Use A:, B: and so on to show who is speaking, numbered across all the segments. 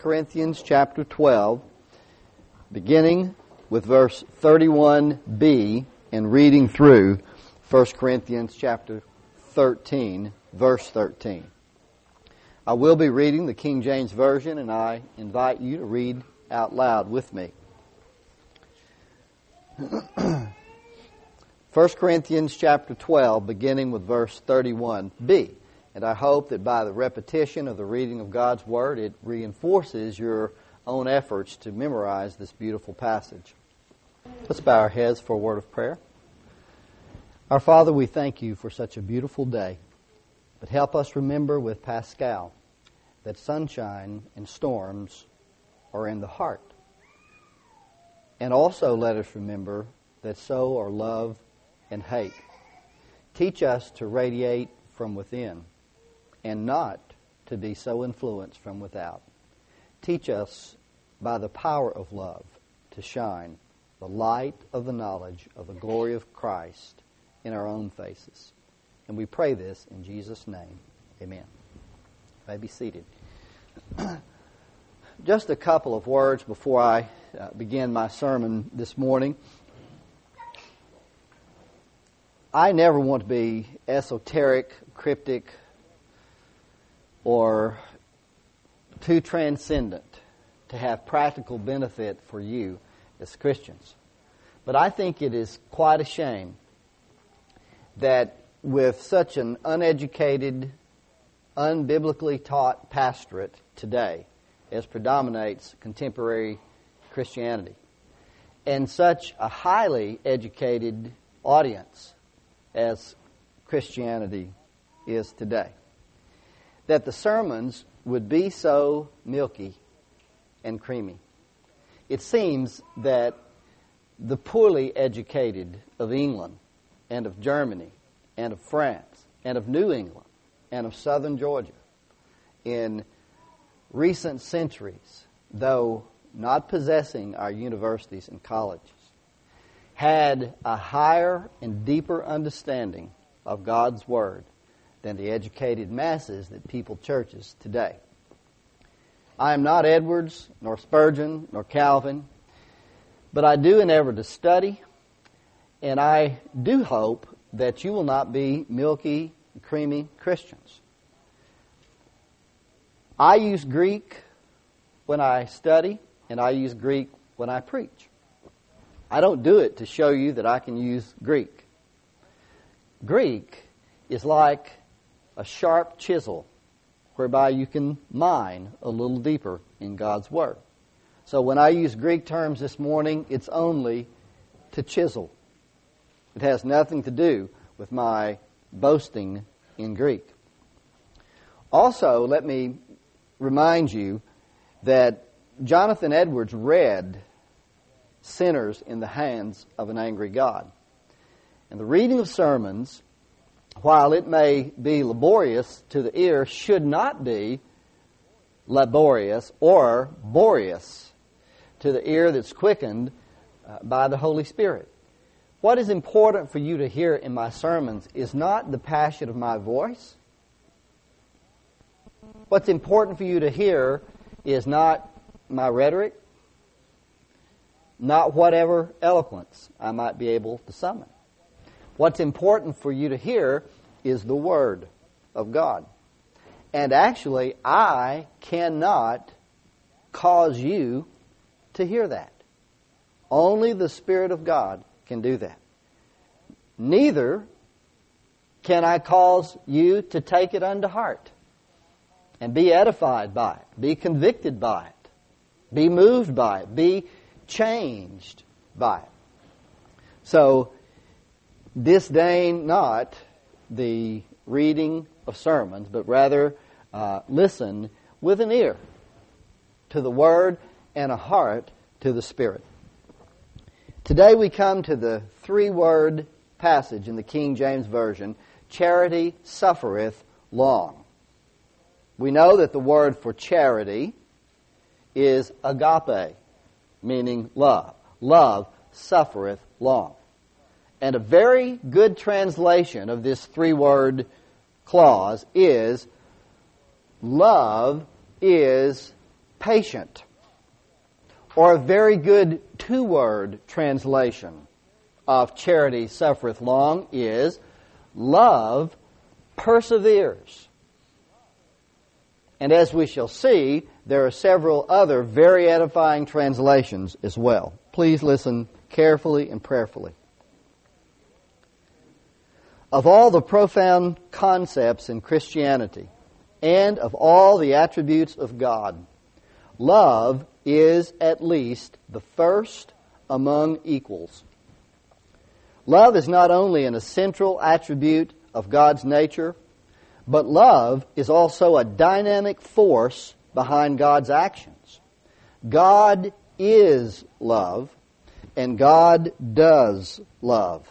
A: Corinthians chapter 12, beginning with verse 31b and reading through 1 Corinthians chapter 13, verse 13. I will be reading the King James Version, and I invite you to read out loud with me. 1 Corinthians chapter 12, beginning with verse 31b. And I hope that by the repetition of the reading of God's Word, it reinforces your own efforts to memorize this beautiful passage. Let's bow our heads for a word of prayer. Our Father, we thank you for such a beautiful day. But help us remember with Pascal that sunshine and storms are in the heart. And also let us remember that so are love and hate. Teach us to radiate from within and not to be so influenced from without. Teach us by the power of love to shine the light of the knowledge of the glory of Christ in our own faces. And we pray this in Jesus' name. Amen. You may be seated. Just a couple of words before I begin my sermon this morning. I never want to be esoteric, cryptic, or too transcendent to have practical benefit for you as Christians. But I think it is quite a shame that with such an uneducated, unbiblically taught pastorate today, as predominates contemporary Christianity, and such a highly educated audience as Christianity is today, that the sermons would be so milky and creamy. It seems that the poorly educated of England and of Germany and of France and of New England and of southern Georgia in recent centuries, though not possessing our universities and colleges, had a higher and deeper understanding of God's Word than the educated masses that people churches today. I am not Edwards, nor Spurgeon, nor Calvin, but I do endeavor to study, and I do hope that you will not be milky, creamy Christians. I use Greek when I study, and I use Greek when I preach. I don't do it to show you that I can use Greek. Greek is like a sharp chisel whereby you can mine a little deeper in God's Word. So when I use Greek terms this morning, it's only to chisel. It has nothing to do with my boasting in Greek. Also, let me remind you that Jonathan Edwards read Sinners in the Hands of an Angry God. And the reading of sermons, while it may be laborious to the ear, should not be laborious or borious to the ear that's quickened by the Holy Spirit. What is important for you to hear in my sermons is not the passion of my voice. What's important for you to hear is not my rhetoric, not whatever eloquence I might be able to summon. What's important for you to hear is the Word of God. And actually, I cannot cause you to hear that. Only the Spirit of God can do that. Neither can I cause you to take it unto heart and be edified by it, be convicted by it, be moved by it, be changed by it. So, disdain not the reading of sermons, but rather listen with an ear to the Word and a heart to the Spirit. Today we come to the three-word passage in the King James Version, charity suffereth long. We know that the word for charity is agape, meaning love. Love suffereth long. And a very good translation of this three-word clause is, love is patient. Or a very good two-word translation of charity suffereth long is love perseveres. And as we shall see, there are several other very edifying translations as well. Please listen carefully and prayerfully. Of all the profound concepts in Christianity and of all the attributes of God, love is at least the first among equals. Love is not only an essential attribute of God's nature, but love is also a dynamic force behind God's actions. God is love, and God does love.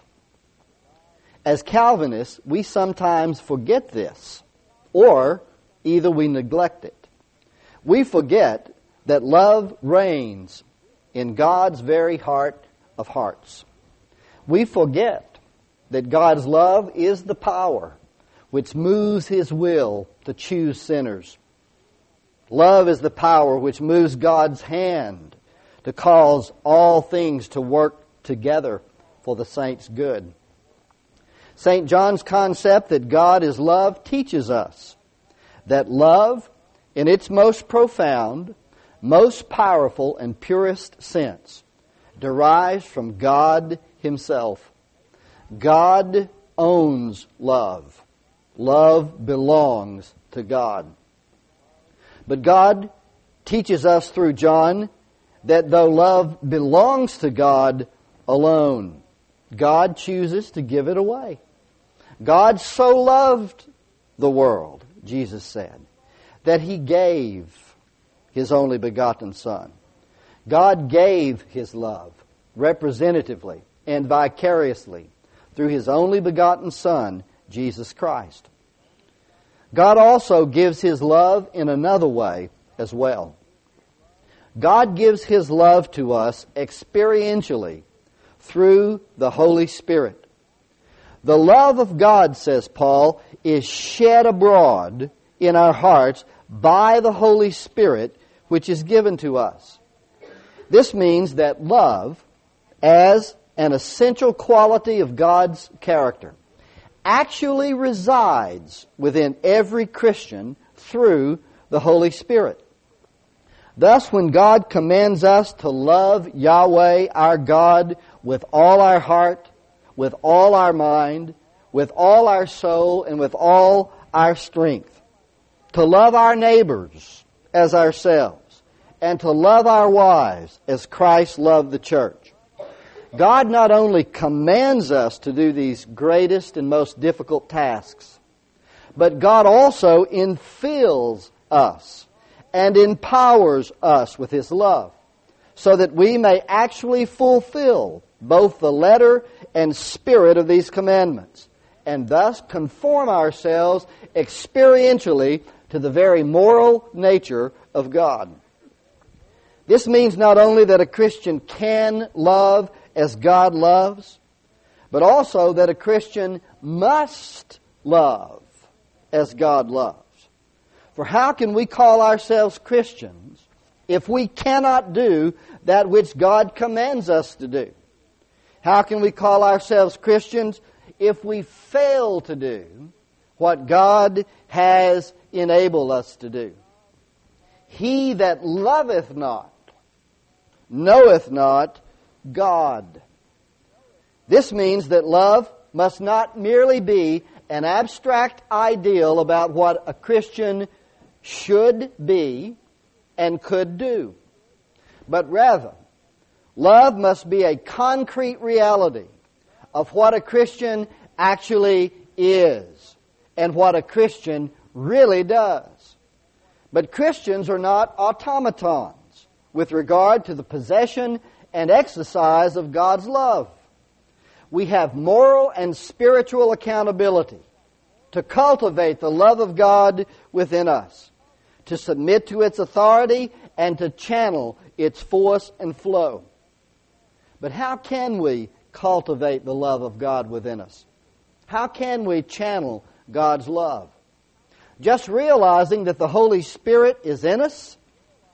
A: As Calvinists, we sometimes forget this, or either we neglect it. We forget that love reigns in God's very heart of hearts. We forget that God's love is the power which moves His will to choose sinners. Love is the power which moves God's hand to cause all things to work together for the saints' good. St. John's concept that God is love teaches us that love, in its most profound, most powerful, and purest sense, derives from God Himself. God owns love. Love belongs to God. But God teaches us through John that though love belongs to God alone, God chooses to give it away. God so loved the world, Jesus said, that He gave His only begotten Son. God gave His love representatively and vicariously through His only begotten Son, Jesus Christ. God also gives His love in another way as well. God gives His love to us experientially through the Holy Spirit. The love of God, says Paul, is shed abroad in our hearts by the Holy Spirit, which is given to us. This means that love, as an essential quality of God's character, actually resides within every Christian through the Holy Spirit. Thus, when God commands us to love Yahweh, our God, with all our heart, with all our mind, with all our soul, and with all our strength, to love our neighbors as ourselves, and to love our wives as Christ loved the church, God not only commands us to do these greatest and most difficult tasks, but God also infills us and empowers us with His love, so that we may actually fulfill both the letter and spirit of these commandments, and thus conform ourselves experientially to the very moral nature of God. This means not only that a Christian can love as God loves, but also that a Christian must love as God loves. For how can we call ourselves Christians if we cannot do that which God commands us to do? How can we call ourselves Christians if we fail to do what God has enabled us to do? He that loveth not knoweth not God. This means that love must not merely be an abstract ideal about what a Christian should be and could do, but rather, love must be a concrete reality of what a Christian actually is and what a Christian really does. But Christians are not automatons with regard to the possession and exercise of God's love. We have moral and spiritual accountability to cultivate the love of God within us, to submit to its authority, and to channel its force and flow. But how can we cultivate the love of God within us? How can we channel God's love? Just realizing that the Holy Spirit is in us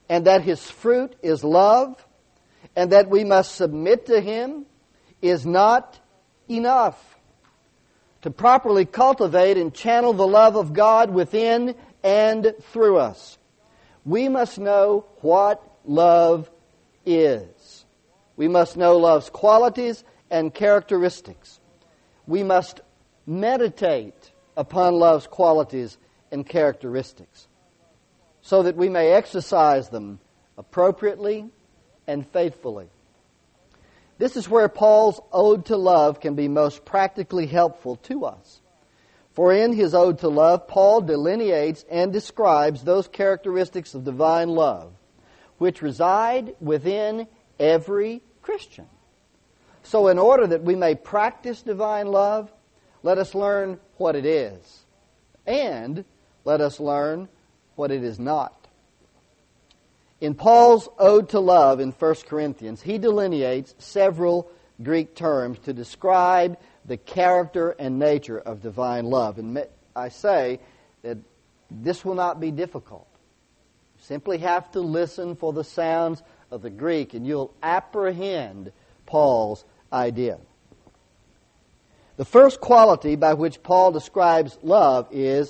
A: and that His fruit is love, and that we must submit to Him is not enough. To properly cultivate and channel the love of God within and through us, we must know what love is. We must know love's qualities and characteristics. We must meditate upon love's qualities and characteristics so that we may exercise them appropriately and faithfully. This is where Paul's ode to love can be most practically helpful to us. For in his ode to love, Paul delineates and describes those characteristics of divine love which reside within every Christian. So in order that we may practice divine love, let us learn what it is, and let us learn what it is not. In Paul's ode to love in 1 Corinthians, he delineates several Greek terms to describe the character and nature of divine love. And I say that this will not be difficult. You simply have to listen for the sounds of the Greek, and you'll apprehend Paul's idea. The first quality by which Paul describes love is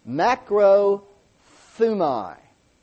A: makrothumai.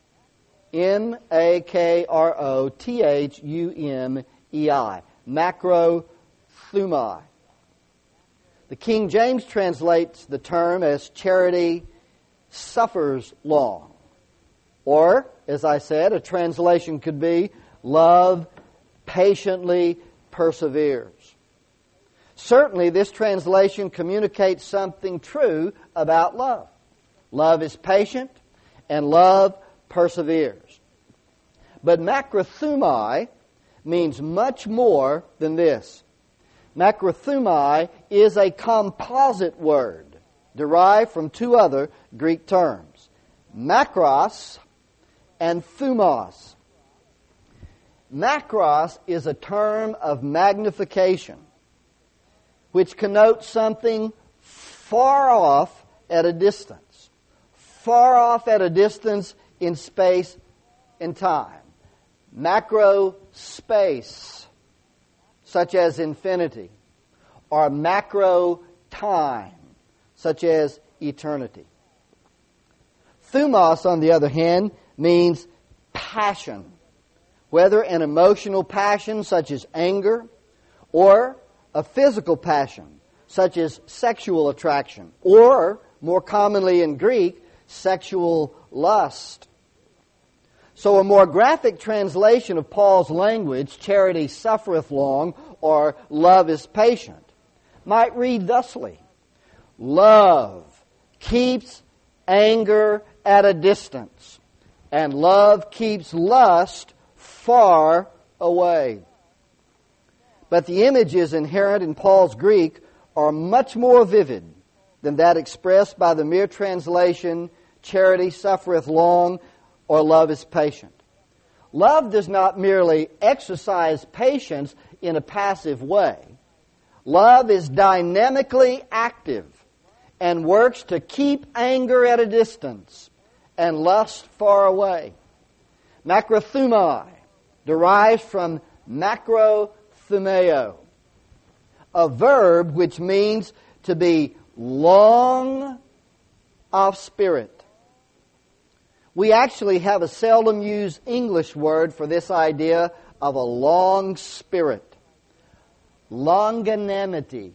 A: M-A-K-R-O-T-H-U-M-E-I. Makrothumai. The King James translates the term as charity suffers long. Or, as I said, a translation could be love patiently perseveres. Certainly, this translation communicates something true about love. Love is patient, and love perseveres. But makrothumai means much more than this. Makrothumai is a composite word derived from two other Greek terms, makros and thumos. Makros is a term of magnification which connotes something far off at a distance. Far off at a distance in space and time. Macro space, such as infinity, or macro time, such as eternity. Thumos, on the other hand, means passion, whether an emotional passion such as anger, or a physical passion such as sexual attraction, or, more commonly in Greek, sexual lust. So a more graphic translation of Paul's language, charity suffereth long, or love is patient, might read thusly: love keeps anger at a distance, and love keeps lust far away. But the images inherent in Paul's Greek are much more vivid than that expressed by the mere translation, charity suffereth long, or love is patient. Love does not merely exercise patience in a passive way. Love is dynamically active and works to keep anger at a distance and lust far away. Makrothumai derives from makrothumeo, a verb which means to be long of spirit. We actually have a seldom used English word for this idea of a long spirit. Longanimity.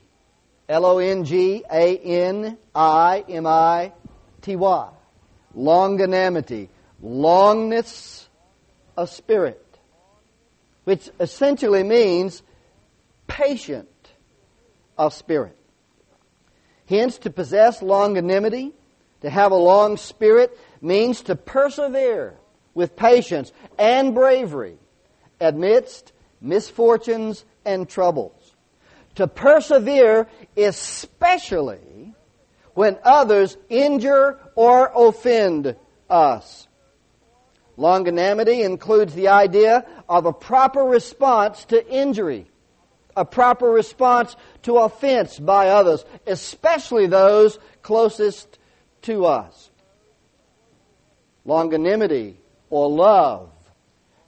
A: Longanimity. Longanimity. Longness of spirit. Which essentially means patient of spirit. Hence, to possess longanimity, to have a long spirit, means to persevere with patience and bravery amidst misfortunes and troubles. To persevere especially when others injure or offend us. Longanimity includes the idea of a proper response to injury, a proper response to offense by others, especially those closest to us. Longanimity or love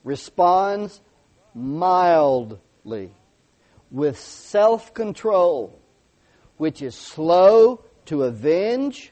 A: responds mildly, with self-control, which is slow to avenge,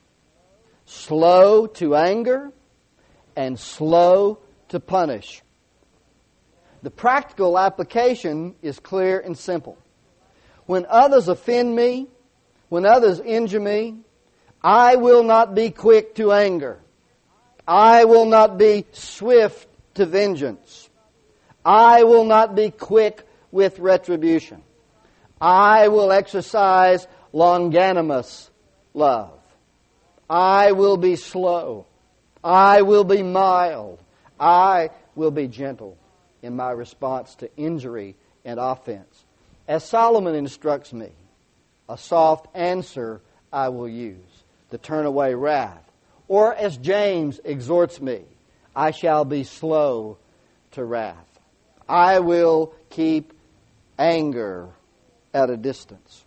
A: slow to anger, and slow to punish. The practical application is clear and simple. When others offend me, when others injure me, I will not be quick to anger. I will not be swift to vengeance. I will not be quick with retribution. I will exercise longanimous love. I will be slow. I will be mild. I will be gentle in my response to injury and offense. As Solomon instructs me, a soft answer I will use to turn away wrath. Or as James exhorts me, I shall be slow to wrath. I will keep anger at a distance.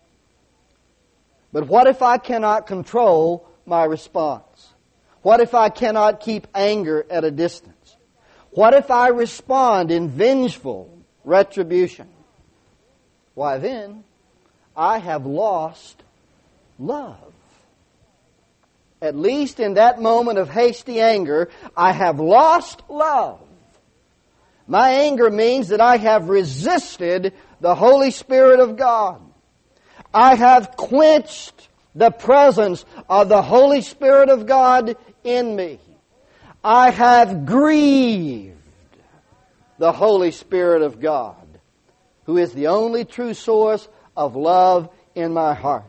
A: But what if I cannot control my response? What if I cannot keep anger at a distance? What if I respond in vengeful retribution? Why then, I have lost love. At least in that moment of hasty anger, I have lost love. My anger means that I have resisted the Holy Spirit of God. I have quenched the presence of the Holy Spirit of God in me. I have grieved the Holy Spirit of God, who is the only true source of love in my heart.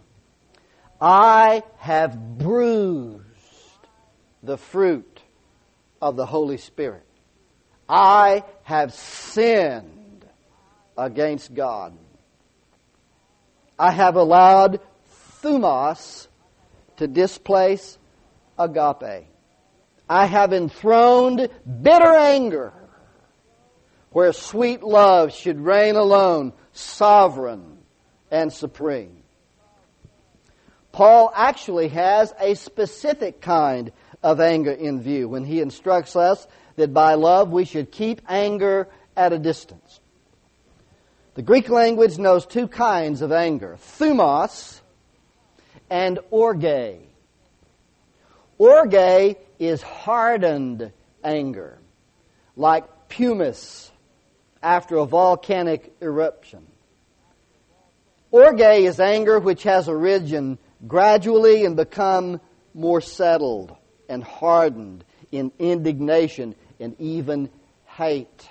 A: I have bruised the fruit of the Holy Spirit. I have sinned against God. I have allowed thumos to displace agape. I have enthroned bitter anger where sweet love should reign alone, sovereign and supreme. Paul actually has a specific kind of anger in view when he instructs us that by love we should keep anger at a distance. The Greek language knows two kinds of anger, thumos and orge. Orge is hardened anger, like pumice after a volcanic eruption. Orge is anger which has arisen gradually and become more settled and hardened in indignation and even hate.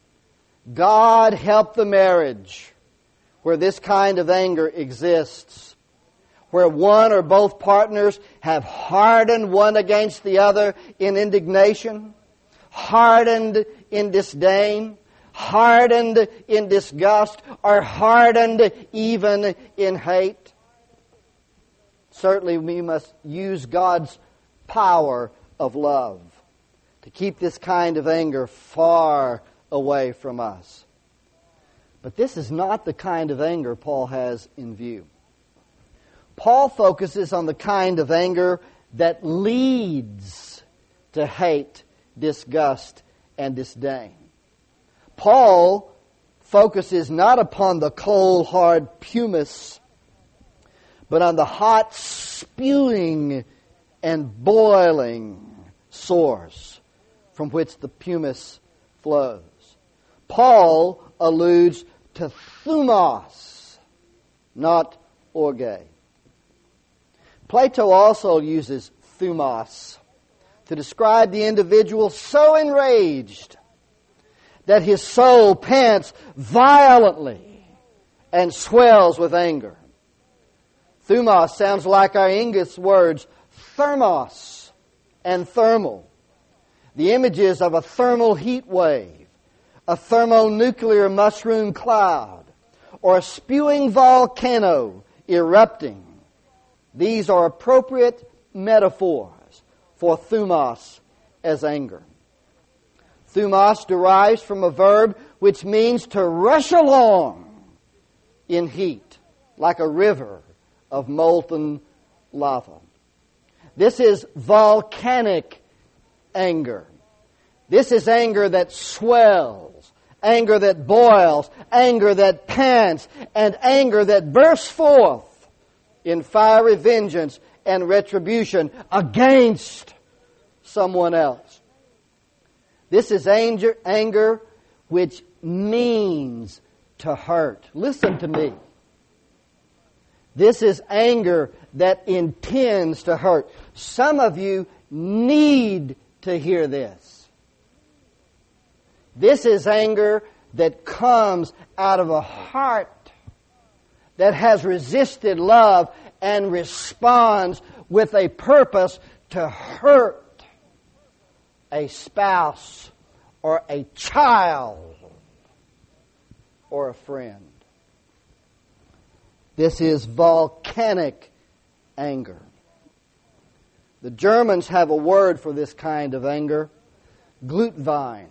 A: God help the marriage where this kind of anger exists, where one or both partners have hardened one against the other in indignation, hardened in disdain, hardened in disgust, or hardened even in hate. Certainly we must use God's power of love to keep this kind of anger far away from us. But this is not the kind of anger Paul has in view. Paul focuses on the kind of anger that leads to hate, disgust, and disdain. Paul focuses not upon the cold, hard pumice, but on the hot, spewing, and boiling source from which the pumice flows. Paul alludes to thumos, not orge. Plato also uses thumos to describe the individual so enraged that his soul pants violently and swells with anger. Thumos sounds like our English words thermos and thermal. The images of a thermal heat wave, a thermonuclear mushroom cloud, or a spewing volcano erupting. These are appropriate metaphors for thumos as anger. Thumos derives from a verb which means to rush along in heat, like a river of molten lava. This is volcanic anger. This is anger that swells, anger that boils, anger that pants, and anger that bursts forth in fiery vengeance and retribution against someone else. This is anger which means to hurt. Listen to me. This is anger that intends to hurt. Some of you need to hear this. This is anger that comes out of a heart that has resisted love and responds with a purpose to hurt a spouse or a child or a friend. This is volcanic anger. The Germans have a word for this kind of anger, Glutwein.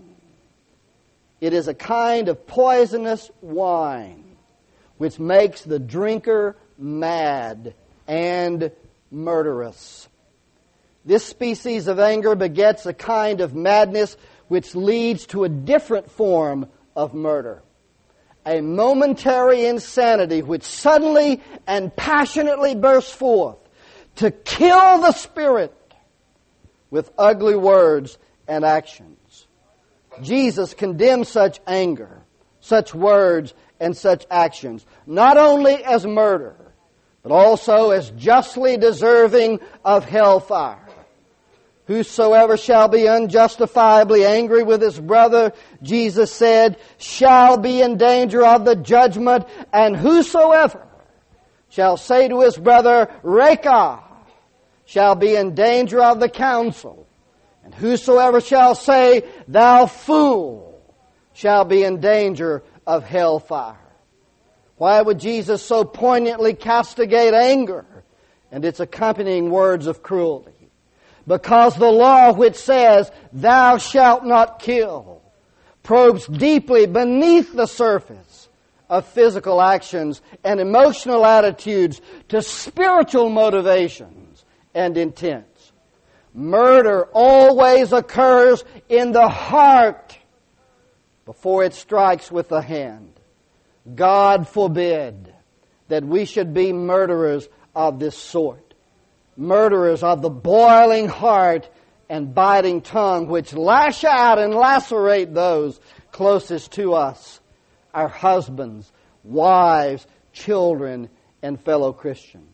A: It is a kind of poisonous wine which makes the drinker mad and murderous. This species of anger begets a kind of madness which leads to a different form of murder. A momentary insanity which suddenly and passionately bursts forth to kill the spirit with ugly words and actions. Jesus condemns such anger, such words, and such actions, not only as murder, but also as justly deserving of hellfire. Whosoever shall be unjustifiably angry with his brother, Jesus said, shall be in danger of the judgment, and whosoever shall say to his brother, Reka, shall be in danger of the council, and whosoever shall say, thou fool, shall be in danger of hellfire. Why would Jesus so poignantly castigate anger and its accompanying words of cruelty? Because the law which says, thou shalt not kill, probes deeply beneath the surface of physical actions and emotional attitudes to spiritual motivations and intents. Murder always occurs in the heart before it strikes with the hand. God forbid that we should be murderers of this sort. Murderers of the boiling heart and biting tongue which lash out and lacerate those closest to us, our husbands, wives, children, and fellow Christians.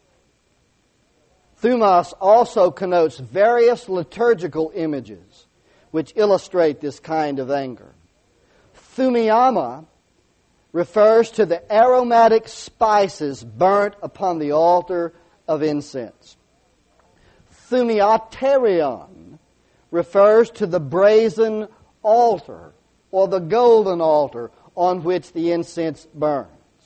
A: Thumos also connotes various liturgical images which illustrate this kind of anger. Thumiama refers to the aromatic spices burnt upon the altar of incense. Thumiaterion refers to the brazen altar or the golden altar on which the incense burns.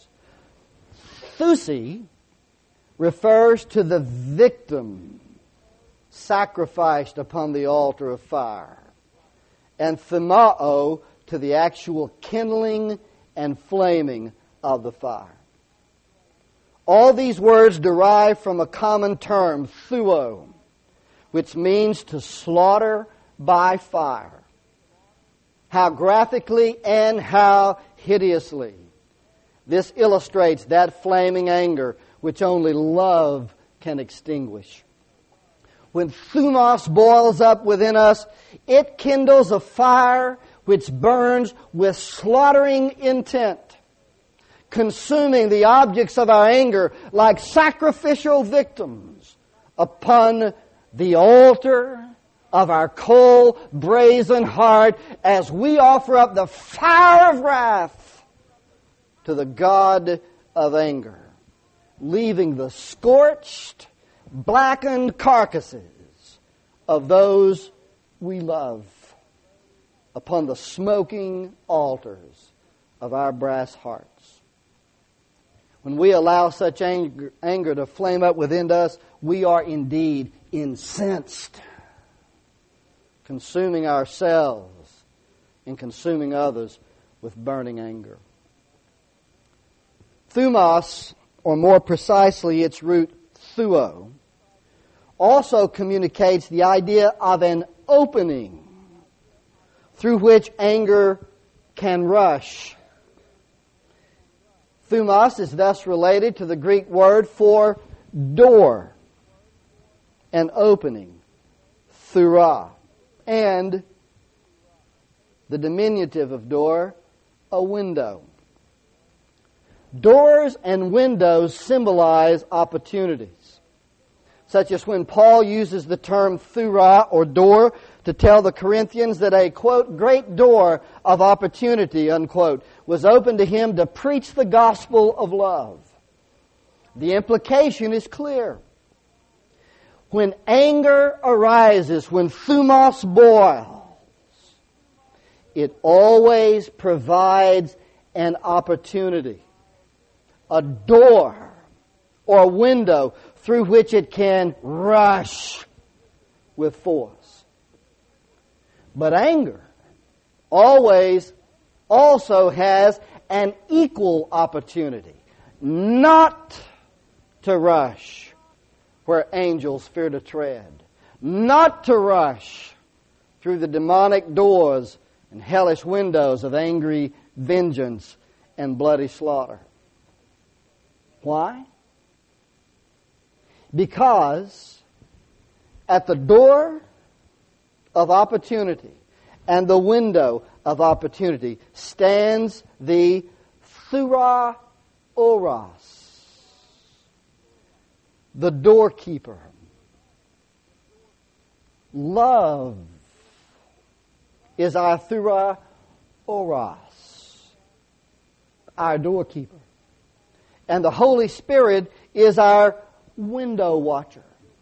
A: Thusi refers to the victim sacrificed upon the altar of fire, and thumao to the actual kindling and flaming of the fire. All these words derive from a common term, thuo, which means to slaughter by fire. How graphically and how hideously. This illustrates that flaming anger which only love can extinguish. When thumos boils up within us, it kindles a fire which burns with slaughtering intent, consuming the objects of our anger like sacrificial victims upon the altar of our cold, brazen heart as we offer up the fire of wrath to the God of anger, leaving the scorched, blackened carcasses of those we love upon the smoking altars of our brass hearts. When we allow such anger to flame up within us, we are indeed incensed, consuming ourselves and consuming others with burning anger. Thumos, or more precisely its root thuo, also communicates the idea of an opening through which anger can rush. Thumos is thus related to the Greek word for door, an opening, thura, and the diminutive of door, a window. Doors and windows symbolize opportunities, such as when Paul uses the term thura or door to tell the Corinthians that a, quote, great door of opportunity, unquote, was open to him to preach the gospel of love. The implication is clear. When anger arises, when thumos boils, it always provides an opportunity, a door or a window through which it can rush with force. But anger always also has an equal opportunity not to rush where angels fear to tread, not to rush through the demonic doors and hellish windows of angry vengeance and bloody slaughter. Why? Because at the door of opportunity and the window of opportunity stands the thura oros, the doorkeeper. Love is our thura oros, our doorkeeper. And the Holy Spirit is our window watcher.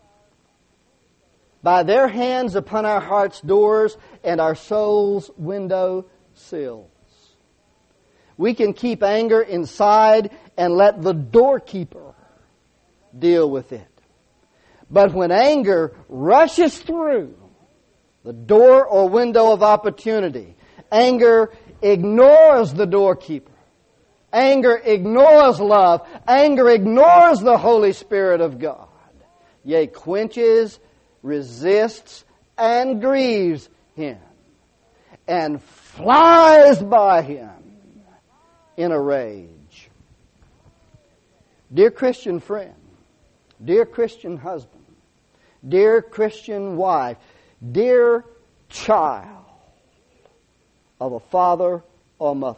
A: By their hands upon our heart's doors and our soul's window sills, we can keep anger inside and let the doorkeeper deal with it. But when anger rushes through the door or window of opportunity, anger ignores the doorkeeper. Anger ignores love. Anger ignores the Holy Spirit of God. Yea, quenches, resists, and grieves Him, and flies by Him in a rage. Dear Christian friend, dear Christian husband, dear Christian wife, dear child of a father or mother,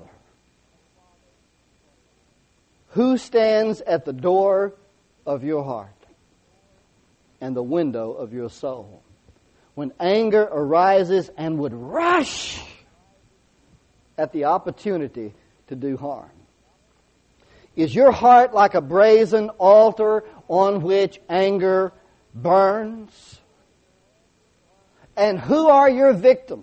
A: who stands at the door of your heart and the window of your soul when anger arises and would rush at the opportunity to do harm? Is your heart like a brazen altar on which anger burns? And who are your victims?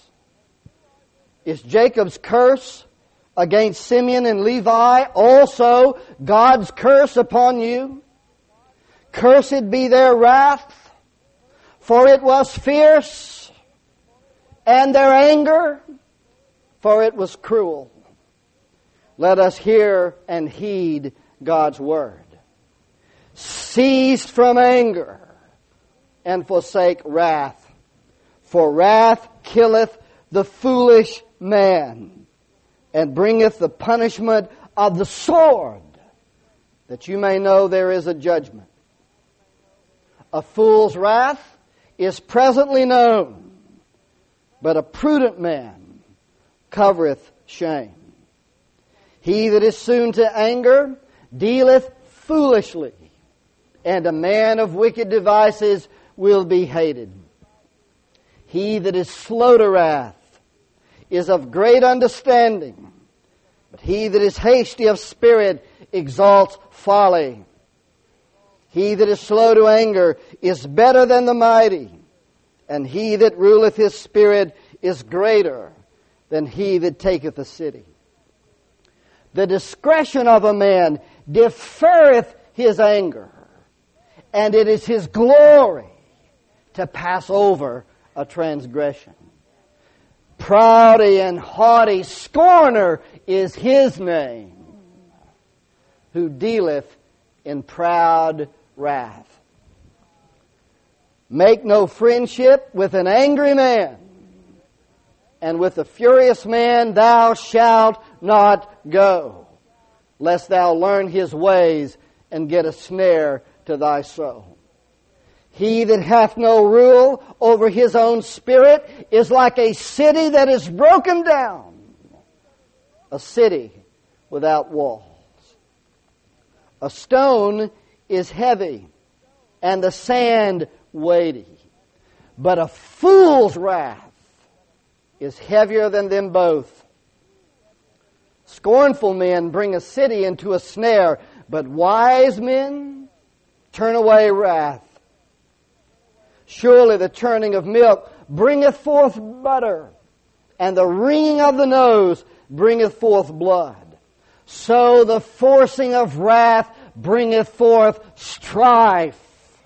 A: Is Jacob's curse against Simeon and Levi also God's curse upon you? Cursed be their wrath, for it was fierce, and their anger, for it was cruel. Let us hear and heed God's word. Cease from anger and forsake wrath, for wrath killeth the foolish man, and bringeth the punishment of the sword, that you may know there is a judgment. A fool's wrath is presently known, but a prudent man covereth shame. He that is soon to anger dealeth foolishly, and a man of wicked devices will be hated. He that is slow to wrath is of great understanding, but he that is hasty of spirit exalts folly. He that is slow to anger is better than the mighty, and he that ruleth his spirit is greater than he that taketh a city. The discretion of a man deferreth his anger, and it is his glory to pass over a transgression. Proudy and haughty scorner is his name, who dealeth in proud wrath. Make no friendship with an angry man, and with the furious man thou shalt not go, lest thou learn his ways and get a snare to thy soul. He that hath no rule over his own spirit is like a city that is broken down, a city without walls. A stone is heavy, and the sand weighty, but a fool's wrath is heavier than them both. Scornful men bring a city into a snare, but wise men turn away wrath. Surely the churning of milk bringeth forth butter, and the wringing of the nose bringeth forth blood. So the forcing of wrath bringeth forth strife.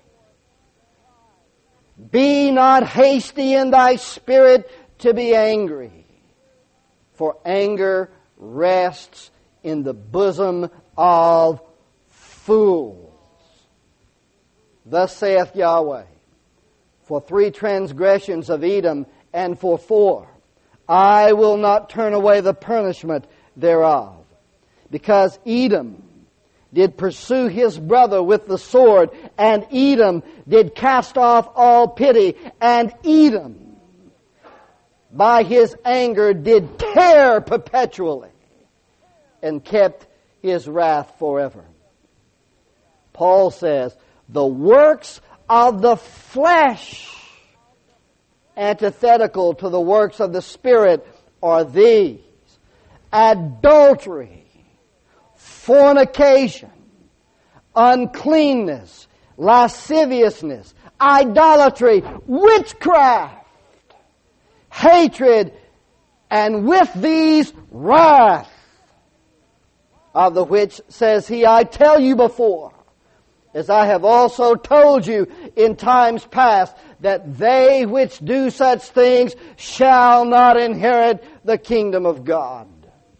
A: Be not hasty in thy spirit to be angry, for anger rests in the bosom of fools. Thus saith Yahweh, for 3 transgressions of Edom, and for 4, I will not turn away the punishment thereof. Because Edom did pursue his brother with the sword, and Edom did cast off all pity, and Edom by his anger did tear perpetually, and kept his wrath forever. Paul says, the works of the flesh, antithetical to the works of the Spirit, are these: adultery, fornication, uncleanness, lasciviousness, idolatry, witchcraft, hatred, and with these wrath, of the which, says he, I tell you before, as I have also told you in times past, that they which do such things shall not inherit the kingdom of God.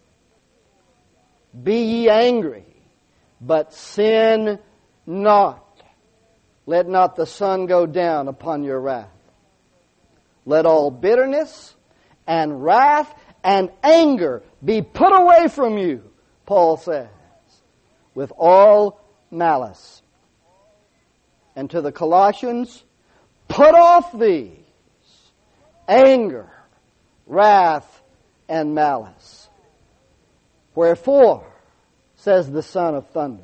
A: Be ye angry, but sin not. Let not the sun go down upon your wrath. Let all bitterness and wrath and anger be put away from you, Paul says, with all malice. And to the Colossians, put off these: anger, wrath, and malice. Wherefore, says the Son of Thunder,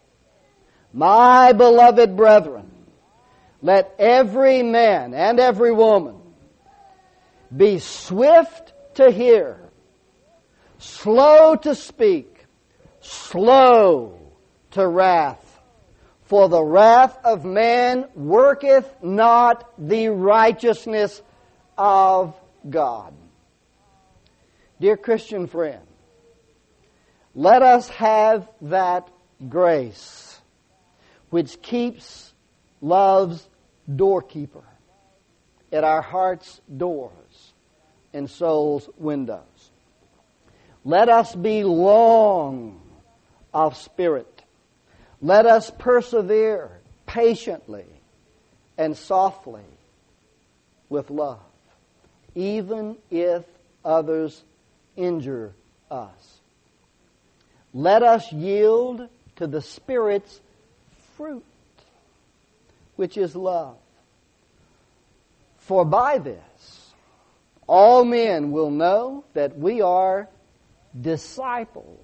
A: my beloved brethren, let every man and every woman be swift to hear, slow to speak, slow to wrath. For the wrath of man worketh not the righteousness of God. Dear Christian friend, let us have that grace which keeps love's doorkeeper at our heart's doors and soul's windows. Let us be long of spirit. Let us persevere patiently and softly with love, even if others injure us. Let us yield to the Spirit's fruit, which is love. For by this, all men will know that we are disciples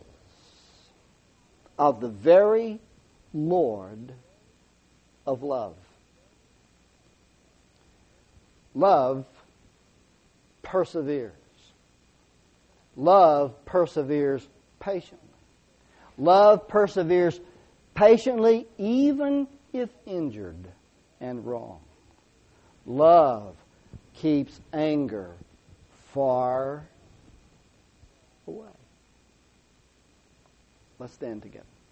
A: of the very Lord of love. Love perseveres. Love perseveres patiently. Love perseveres patiently even if injured and wrong. Love keeps anger far away. Let's stand together.